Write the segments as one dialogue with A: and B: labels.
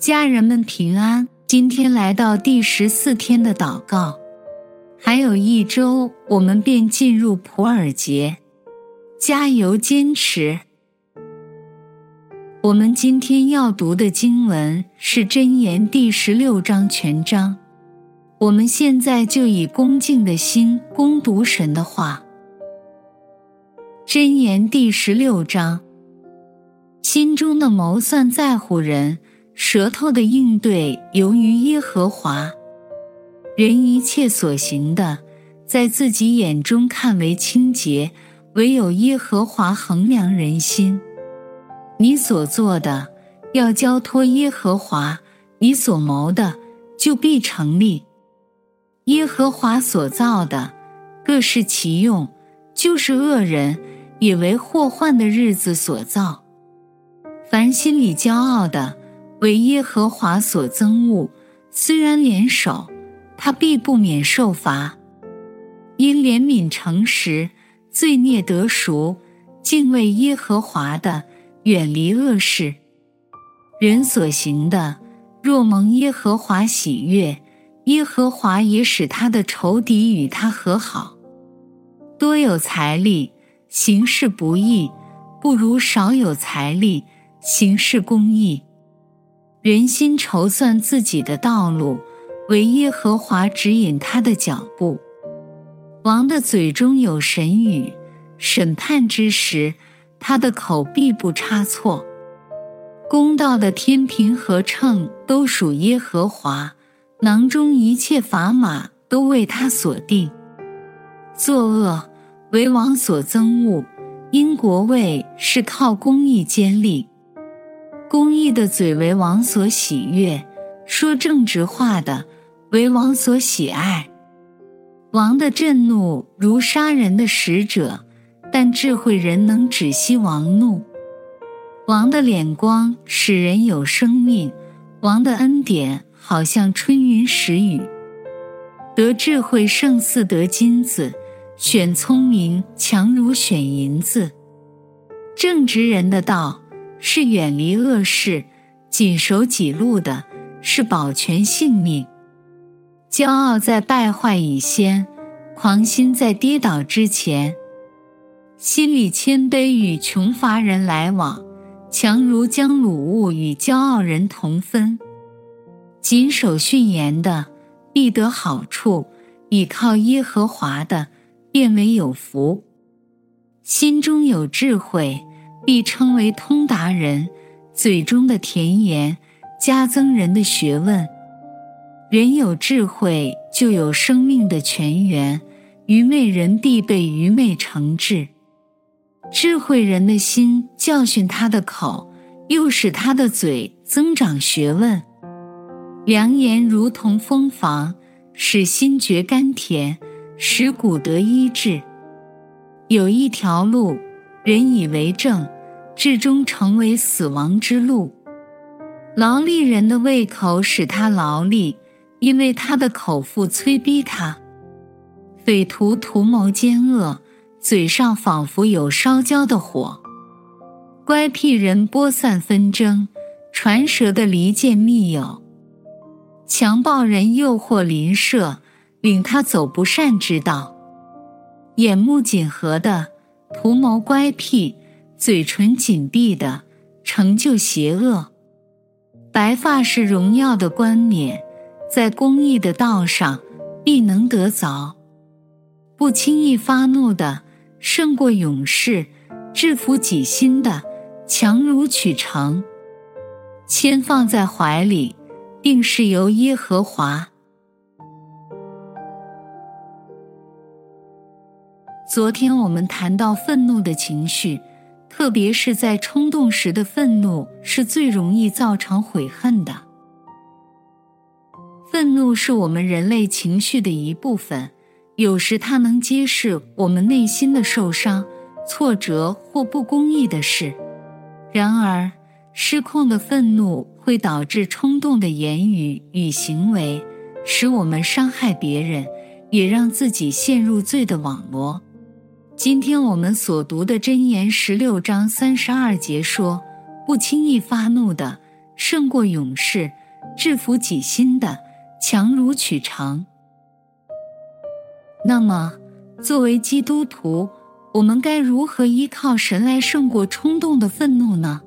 A: 家人们平安。今天来到第14天的祷告，还有一周我们便进入普尔节，加油坚持。我们今天要读的经文是箴言第16章全章。我们现在就以恭敬的心恭读神的话。箴言第16章，心中的谋算在乎人，舌头的应对由于耶和华。人一切所行的，在自己眼中看为清洁，唯有耶和华衡量人心。你所做的，要交托耶和华，你所谋的，就必成立。耶和华所造的，各是其用，就是恶人，也为祸患的日子所造。凡心里骄傲的，为耶和华所憎恶，虽然联手，他必不免受罚。因怜悯诚实，罪孽得赎，敬畏耶和华的，远离恶事。人所行的，若蒙耶和华喜悦，耶和华也使他的仇敌与他和好。多有财力，行事不义，不如少有财力，行事公义。人心筹算自己的道路，惟耶和华指引他的脚步。王的嘴中有神语，审判之时，他的口必不差错。公道的天平和秤都属耶和华，囊中一切砝码都为他所定。作恶为王所憎恶，因国位是靠公义坚立。公义的嘴为王所喜悦，说正直话的为王所喜爱。王的震怒如杀人的使者，但智慧人能止息王怒。王的脸光使人有生命，王的恩典好像春云时雨。得智慧胜似得金子，选聪明强如选银子。正直人的道是远离恶事，谨守己路的是保全性命。骄傲在败坏以先，狂心在跌倒之前。心里谦卑与穷乏人来往，强如将掳物与骄傲人同分。谨守训言的必得好处，倚靠耶和华的便为有福。心中有智慧，必称为通达人，嘴中的甜言加增人的学问。人有智慧，就有生命的泉源，愚昧人必被愚昧惩治。智慧人的心教训他的口，又使他的嘴增长学问。良言如同蜂房，使心觉甘甜，使骨得医治。有一条路，人以为正，至终成为死亡之路。劳力人的胃口使他劳力，因为他的口腹催逼他。匪徒图谋奸恶，嘴上仿佛有烧焦的火。乖僻人播散纷争，传舌的离间密友。强暴人诱惑邻舍，领他走不善之道。眼目紧合的图谋乖僻，嘴唇紧闭的成就邪恶。白发是荣耀的冠冕，在公义的道上必能得着。不轻易发怒的胜过勇士，制服己心的强如取城。铅放在怀里，定是由耶和华。昨天我们谈到愤怒的情绪，特别是在冲动时的愤怒是最容易造成悔恨的。愤怒是我们人类情绪的一部分，有时它能揭示我们内心的受伤、挫折或不公义的事。然而，失控的愤怒会导致冲动的言语与行为，使我们伤害别人，也让自己陷入罪的网罗。今天我们所读的箴言16章32节说，不轻易发怒的胜过勇士，制服己心的，强如取长。那么，作为基督徒，我们该如何依靠神来胜过冲动的愤怒呢？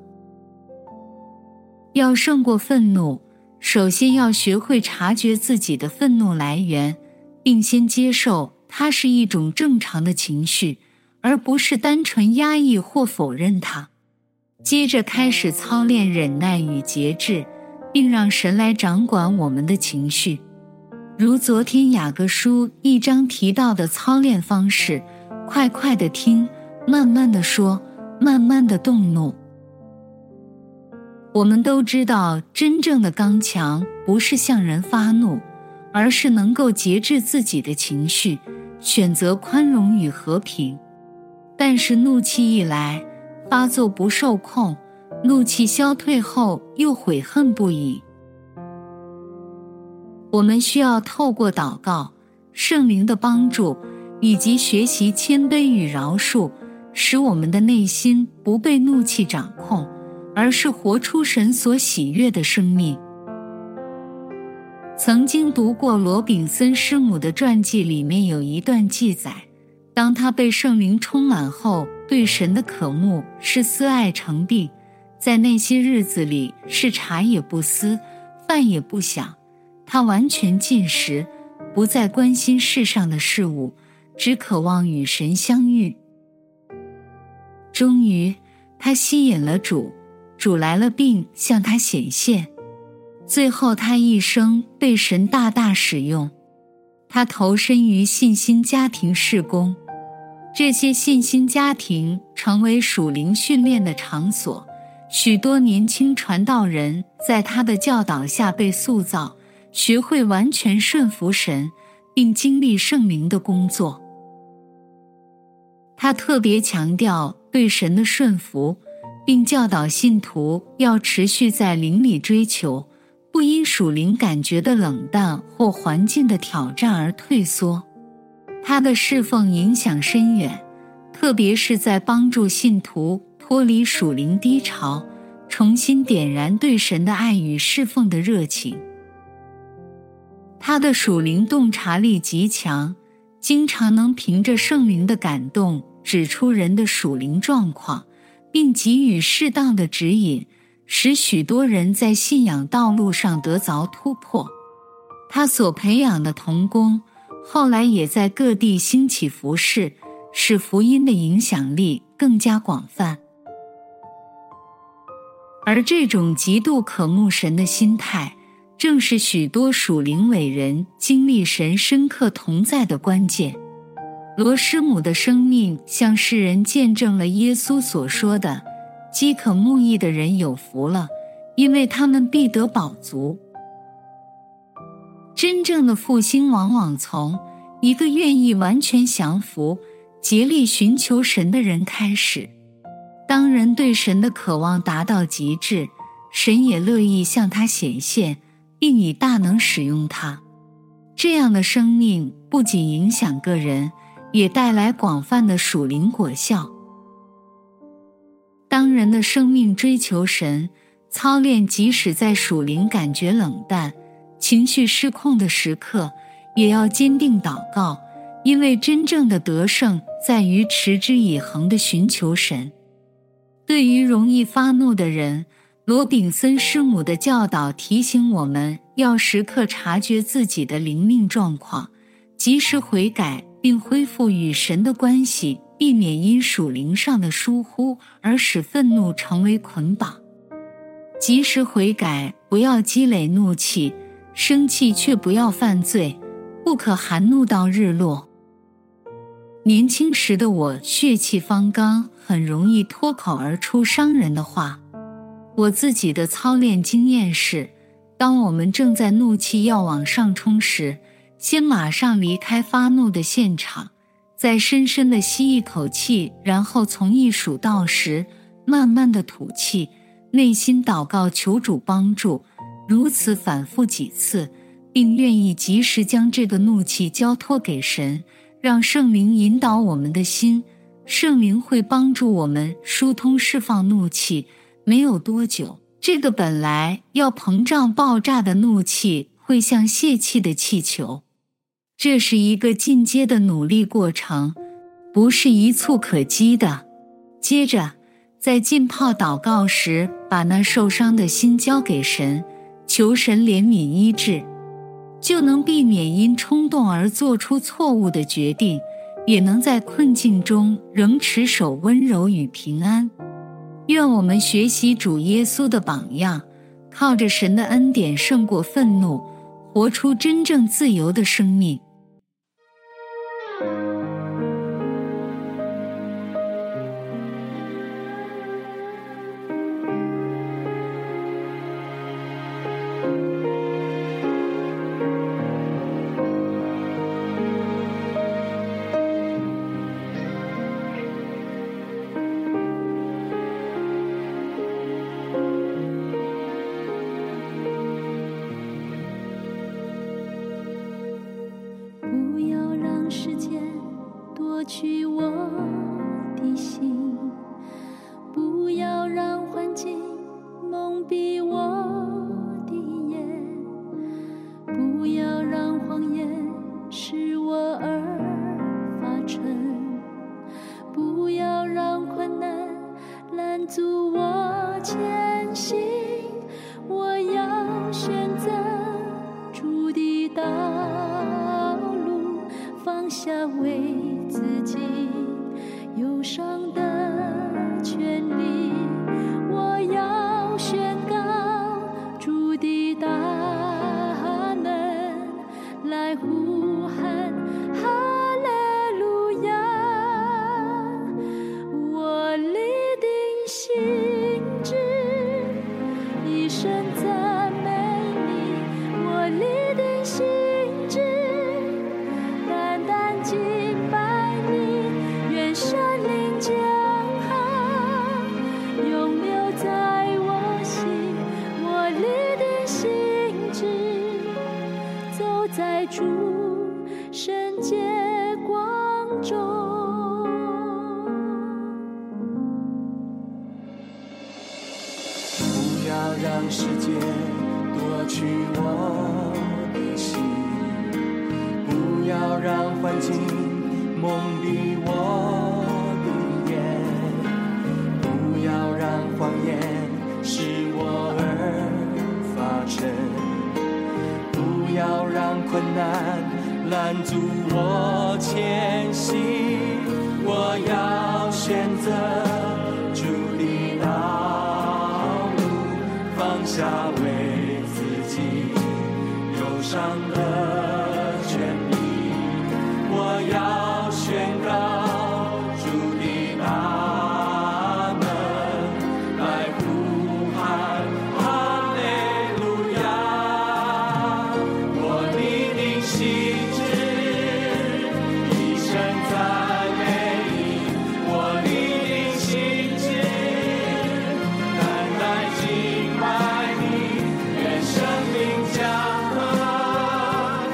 A: 要胜过愤怒，首先要学会察觉自己的愤怒来源，并先接受它是一种正常的情绪，而不是单纯压抑或否认它。接着开始操练忍耐与节制，并让神来掌管我们的情绪。如昨天雅各书1章提到的操练方式，快快地听，慢慢地说，慢慢地动怒。我们都知道，真正的刚强不是向人发怒，而是能够节制自己的情绪，选择宽容与和平。但是怒气一来，发作不受控，怒气消退后又悔恨不已。我们需要透过祷告、圣灵的帮助，以及学习谦卑与饶恕，使我们的内心不被怒气掌控，而是活出神所喜悦的生命。曾经读过罗炳森师母的传记，里面有一段记载，当他被圣灵充满后，对神的渴慕是思爱成病，在那些日子里是茶也不思，饭也不想，他完全禁食，不再关心世上的事物，只渴望与神相遇。终于，他吸引了主，主来了并向他显现。最后他一生被神大大使用，他投身于信心家庭事工。这些信心家庭成为属灵训练的场所，许多年轻传道人在他的教导下被塑造，学会完全顺服神，并经历圣灵的工作。他特别强调对神的顺服，并教导信徒要持续在灵里追求，不因属灵感觉的冷淡或环境的挑战而退缩。他的侍奉影响深远，特别是在帮助信徒脱离属灵低潮，重新点燃对神的爱与侍奉的热情。他的属灵洞察力极强，经常能凭着圣灵的感动指出人的属灵状况，并给予适当的指引，使许多人在信仰道路上得着突破。他所培养的同工后来也在各地兴起服事，使福音的影响力更加广泛。而这种极度渴慕神的心态，正是许多属灵伟人经历神深刻同在的关键。罗师母的生命向世人见证了耶稣所说的，饥渴慕义的人有福了，因为他们必得饱足。真正的复兴往往从一个愿意完全降服、竭力寻求神的人开始。当人对神的渴望达到极致，神也乐意向他显现，并以大能使用他。这样的生命不仅影响个人，也带来广泛的属灵果效。当人的生命追求神，操练即使在属灵感觉冷淡、情绪失控的时刻，也要坚定祷告，因为真正的得胜在于持之以恒地寻求神。对于容易发怒的人，罗炳森师母的教导提醒我们要时刻察觉自己的灵命状况，及时悔改，并恢复与神的关系，避免因属灵上的疏忽而使愤怒成为捆绑。及时悔改，不要积累怒气，生气却不要犯罪，不可含怒到日落。年轻时的我血气方刚，很容易脱口而出伤人的话。我自己的操练经验是，当我们正在怒气要往上冲时，先马上离开发怒的现场，再深深地吸一口气，然后从1数到10，慢慢地吐气，内心祷告求主帮助，如此反复几次，并愿意及时将这个怒气交托给神，让圣灵引导我们的心。圣灵会帮助我们疏通释放怒气，没有多久， 这个本来要膨胀爆炸的怒气会像泄气的气球。这是一个进阶的努力过程，不是一蹴可及的。接着，在浸泡祷告时，把那受伤的心交给神，求神怜悯医治，就能避免因冲动而做出错误的决定，也能在困境中仍持守温柔与平安。愿我们学习主耶稣的榜样，靠着神的恩典胜过愤怒，活出真正自由的生命。
B: 时间夺取我的心，不要让环境蒙蔽我的眼，不要让谎言使我耳发沉，不要让困难拦阻我前行。我要选择主的道路，放下为自己忧伤的权利。我要宣告主的大能，来呼喊哈利路亚。我立定心志，一生赞美你。我立定心志，单单敬拜你。愿神灵降临，永留在我心。我立定心志，走在主圣洁光中。
C: 不要让世界夺取我的心，不要让环境蒙蔽我的眼，不要让谎言使我耳发沉，不要让困难拦阻我前行。我要选择主的道路，放下为自己忧伤的权利。我要宣告主的大能，来呼喊哈利路亚。我立定心志，一生赞美你。我立定心志，单单敬拜你。愿生命降临，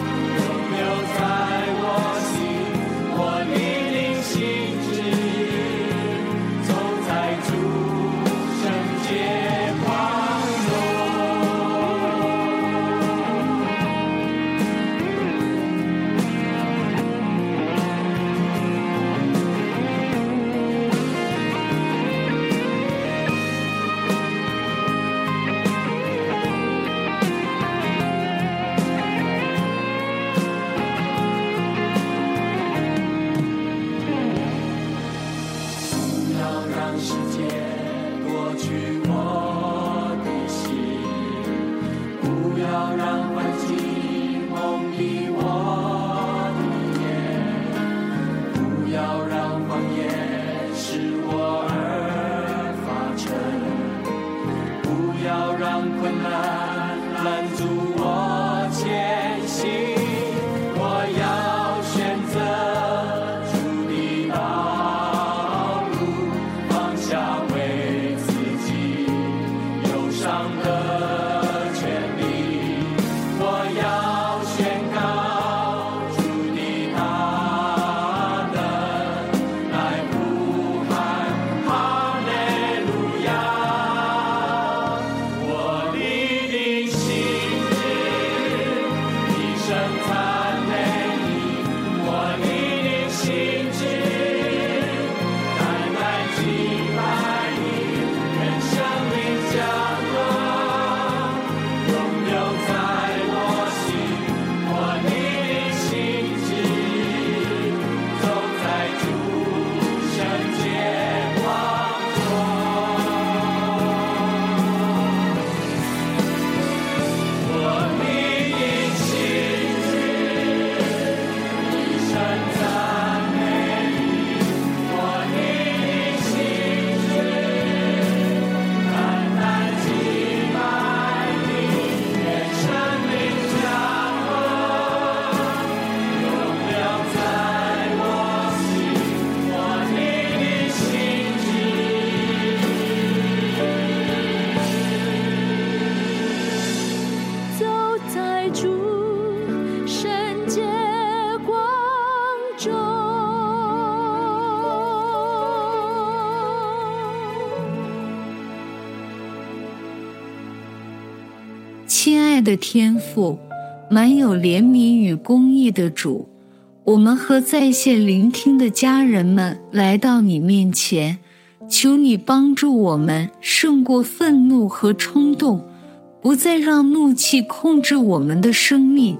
A: 亲爱的天父，满有怜悯与公义的主，我们和在线聆听的家人们来到你面前，求你帮助我们胜过愤怒和冲动，不再让怒气控制我们的生命。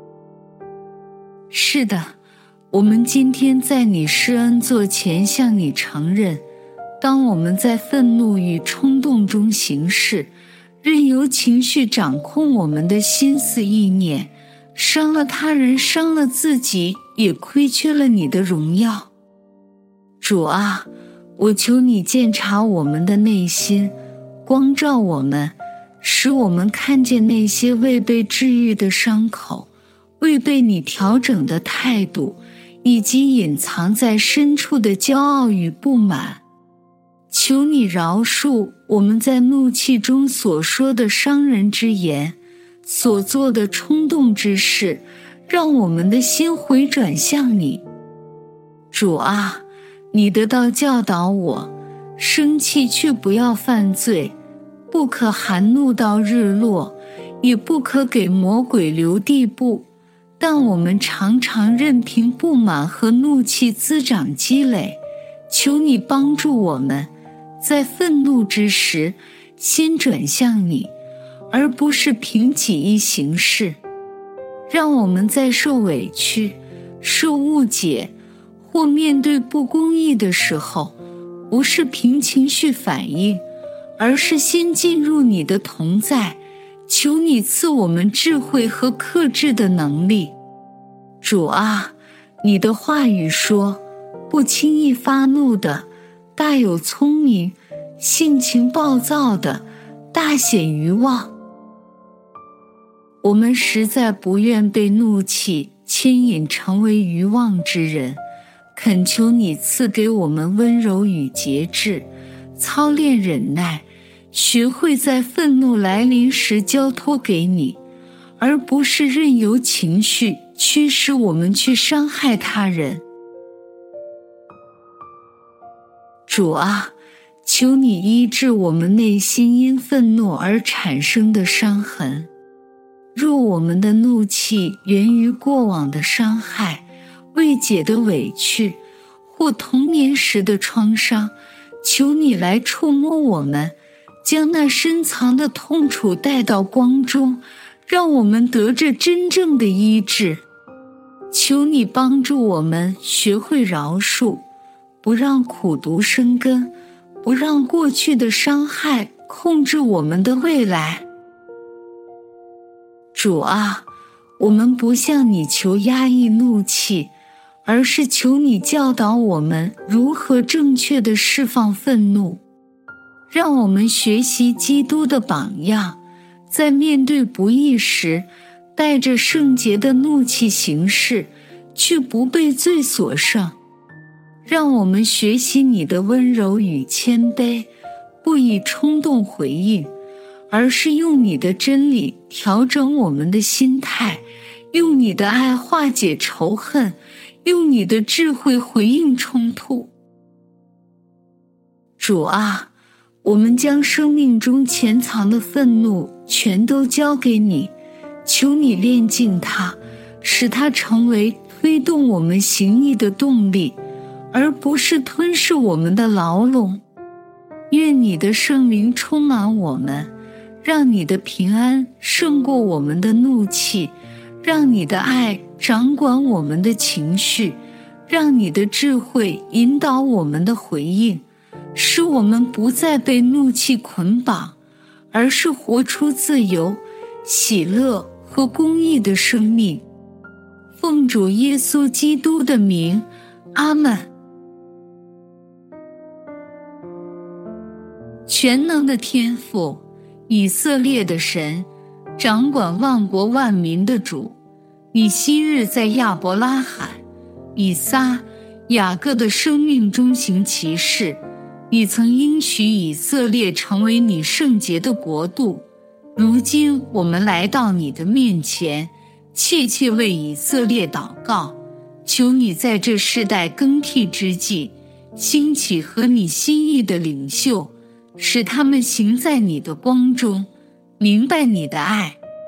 A: 是的，我们今天在你施恩座前向你承认，当我们在愤怒与冲动中行事，任由情绪掌控我们的心思意念，伤了他人，伤了自己，也亏缺了你的荣耀。主啊，我求你鉴察我们的内心，光照我们，使我们看见那些未被治愈的伤口，未被你调整的态度，以及隐藏在深处的骄傲与不满。求你饶恕我们在怒气中所说的伤人之言，所做的冲动之事，让我们的心回转向你。主啊，你的道教导我，生气却不要犯罪，不可含怒到日落，也不可给魔鬼留地步。但我们常常任凭不满和怒气滋长积累，求你帮助我们，在愤怒之时，心转向你，而不是凭己意行事。让我们在受委屈、受误解或面对不公义的时候，不是凭情绪反应，而是先进入你的同在，求你赐我们智慧和克制的能力。主啊，你的话语说，不轻易发怒的，大有聪明；性情暴躁的，大显愚妄。我们实在不愿被怒气牵引成为愚妄之人，恳求你赐给我们温柔与节制，操练忍耐，学会在愤怒来临时交托给你，而不是任由情绪驱使我们去伤害他人。主啊，求你医治我们内心因愤怒而产生的伤痕。若我们的怒气源于过往的伤害、未解的委屈或童年时的创伤，求你来触摸我们，将那深藏的痛楚带到光中，让我们得着真正的医治。求你帮助我们学会饶恕，不让苦毒生根，不让过去的伤害控制我们的未来。主啊，我们不向你求压抑怒气，而是求你教导我们如何正确地释放愤怒。让我们学习基督的榜样，在面对不义时，带着圣洁的怒气行事，却不被罪所胜。让我们学习你的温柔与谦卑，不以冲动回应，而是用你的真理调整我们的心态，用你的爱化解仇恨，用你的智慧回应冲突。主啊，我们将生命中潜藏的愤怒全都交给你，求你炼净它，使它成为推动我们行义的动力，而不是吞噬我们的牢笼。愿你的圣灵充满我们，让你的平安胜过我们的怒气，让你的爱掌管我们的情绪，让你的智慧引导我们的回应，使我们不再被怒气捆绑，而是活出自由、喜乐和公义的生命。奉主耶稣基督的名，阿们。全能的天父，以色列的神，掌管万国万民的主，你昔日在亚伯拉罕、以撒、雅各的生命中行奇事，你曾应许以色列成为你圣洁的国度。如今我们来到你的面前，切切为以色列祷告，求你在这世代更替之际，兴起合你心意的领袖，使他们行在你的光中，明白你的爱，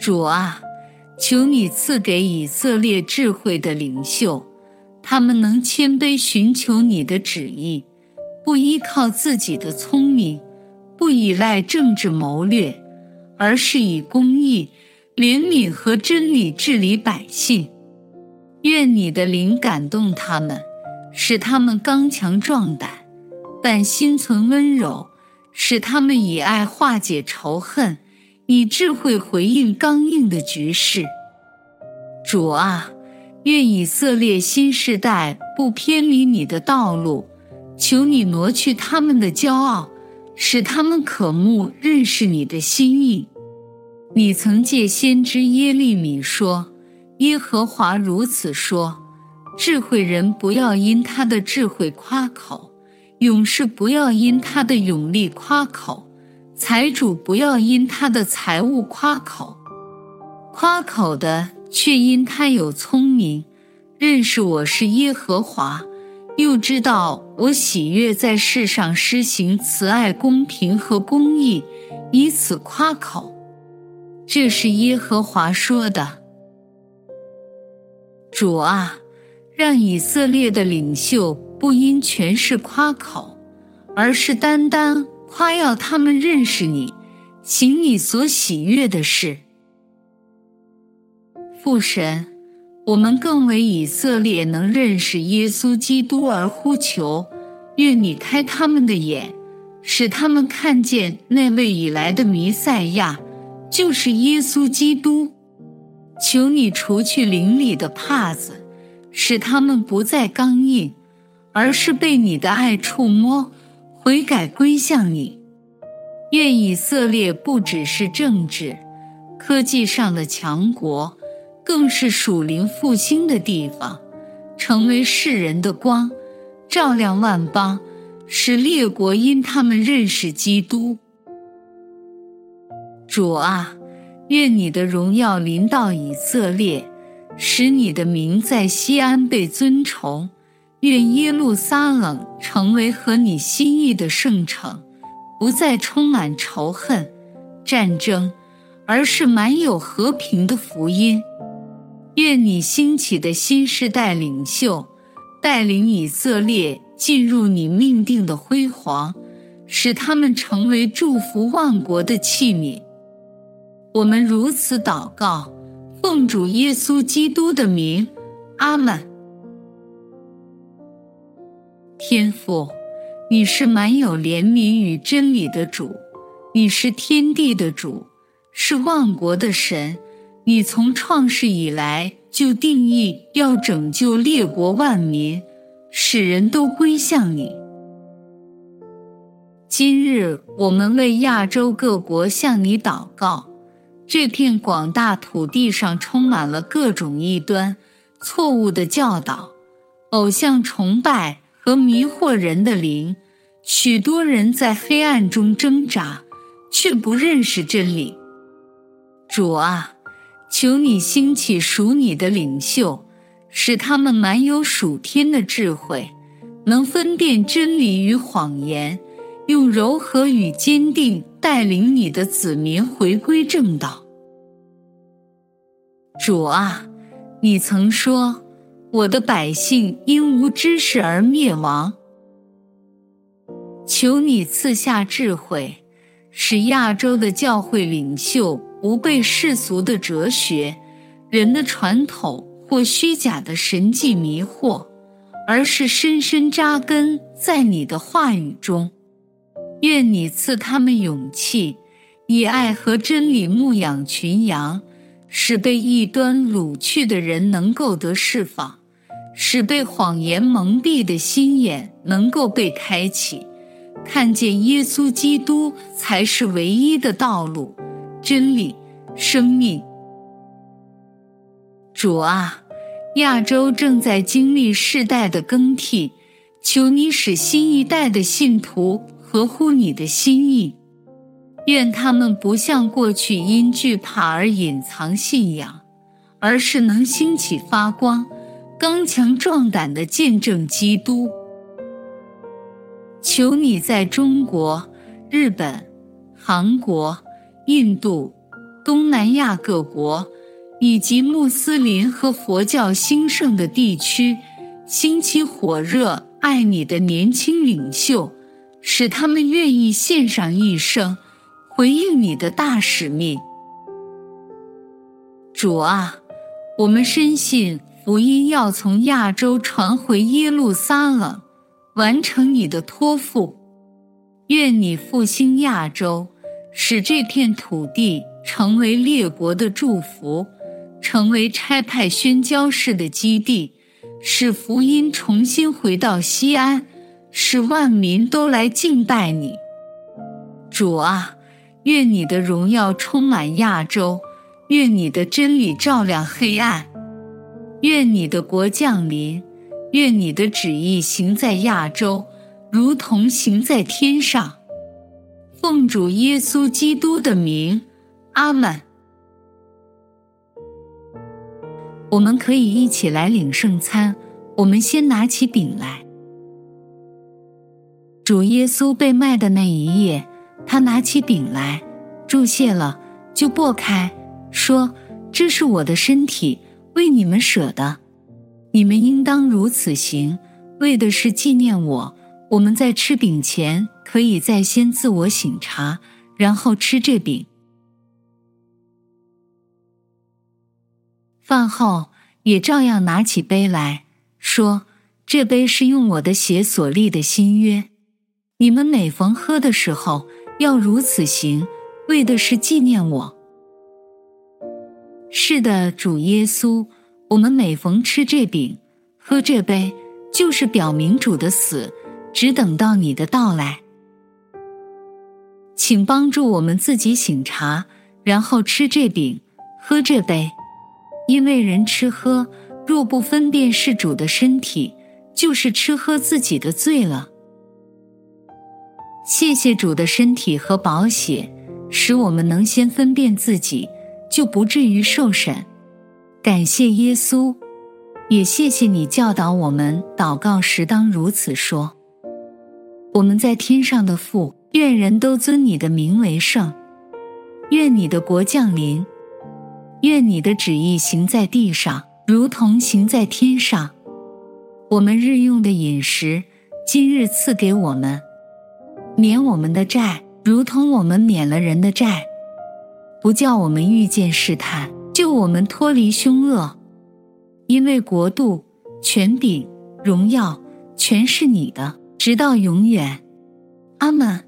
A: 主啊，求你赐给以色列智慧的领袖，他们能谦卑寻求你的旨意，不依靠自己的聪明，不依赖政治谋略，而是以公义、怜悯和真理治理百姓。愿你的灵感动他们，使他们刚强壮胆，但心存温柔，使他们以爱化解仇恨，以智慧回应刚硬的局势。主啊，愿以色列新世代不偏离你的道路，求你挪去他们的骄傲，使他们渴慕认识你的心意。你曾借先知耶利米说，耶和华如此说，智慧人不要因他的智慧夸口，勇士不要因他的勇力夸口，财主不要因他的财物夸口，夸口的却因他有聪明，认识我是耶和华，又知道我喜悦在世上施行慈爱、公平和公义，以此夸口。这是耶和华说的。主啊，让以色列的领袖不因权势夸口，而是单单夸耀他们认识你，行你所喜悦的事。父神，我们更为以色列能认识耶稣基督而呼求，愿你开他们的眼，使他们看见那位以来的弥赛亚，就是耶稣基督。求你除去灵里的帕子，使他们不再刚硬，而是被你的爱触摸，悔改归向你。愿以色列不只是政治、科技上的强国，更是属灵复兴的地方，成为世人的光，照亮万邦，使列国因他们认识基督。主啊，愿你的荣耀临到以色列，使你的名在西安被尊崇，愿耶路撒冷成为合你心意的圣城，不再充满仇恨、战争，而是满有和平的福音。愿你兴起的新世代领袖，带领以色列进入你命定的辉煌，使他们成为祝福万国的器皿。我们如此祷告，奉主耶稣基督的名，阿们。天父，你是满有怜悯与真理的主，你是天地的主，是万国的神。你从创世以来就定义要拯救列国万民，使人都归向你。今日我们为亚洲各国向你祷告，这片广大土地上充满了各种异端、错误的教导、偶像崇拜和迷惑人的灵，许多人在黑暗中挣扎，却不认识真理。主啊，求你兴起属你的领袖，使他们满有属天的智慧，能分辨真理与谎言，用柔和与坚定带领你的子民回归正道。主啊，你曾说，我的百姓因无知识而灭亡。求你赐下智慧，使亚洲的教会领袖不被世俗的哲学、人的传统或虚假的神迹迷惑，而是深深扎根在你的话语中。愿你赐他们勇气，以爱和真理牧养群羊，使被异端掳去的人能够得释放，使被谎言蒙蔽的心眼能够被开启，看见耶稣基督才是唯一的道路、真理、生命。主啊，亚洲正在经历世代的更替，求你使新一代的信徒合乎你的心意。愿他们不像过去因惧怕而隐藏信仰，而是能兴起发光，刚强壮胆地见证基督。求你在中国、日本、韩国、印度、 东南亚各国，以及穆斯林和佛教兴盛的地区，兴起火热爱你的年轻领袖，使他们愿意献上一生，回应你的大使命。主啊，我们深信福音要从亚洲传回耶路撒冷，完成你的托付。愿你复兴亚洲，使这片土地成为列国的祝福，成为差派宣教士的基地，使福音重新回到西安，使万民都来敬拜你。主啊，愿你的荣耀充满亚洲，愿你的真理照亮黑暗，愿你的国降临，愿你的旨意行在亚洲，如同行在天上。奉主耶稣基督的名，阿们。我们可以一起来领圣餐，我们先拿起饼来。主耶稣被卖的那一夜，他拿起饼来，祝谢了，就擘开，说：这是我的身体，为你们舍的，你们应当如此行，为的是纪念我。我们在吃饼前，可以再先自我省察，然后吃这饼。饭后也照样拿起杯来，说：这杯是用我的血所立的新约，你们每逢喝的时候，要如此行，为的是纪念我。是的，主耶稣，我们每逢吃这饼，喝这杯，就是表明主的死，只等到你的到来。请帮助我们自己省察，然后吃这饼，喝这杯。因为人吃喝，若不分辨是主的身体，就是吃喝自己的罪了。谢谢主的身体和宝血，使我们能先分辨自己，就不至于受审。感谢耶稣，也谢谢你教导我们祷告时当如此说：我们在天上的父，愿人都尊你的名为圣，愿你的国降临，愿你的旨意行在地上，如同行在天上。我们日用的饮食，今日赐给我们，免我们的债，如同我们免了人的债，不叫我们遇见试探，救我们脱离凶恶。因为国度、权柄、荣耀，全是你的，直到永远。阿们。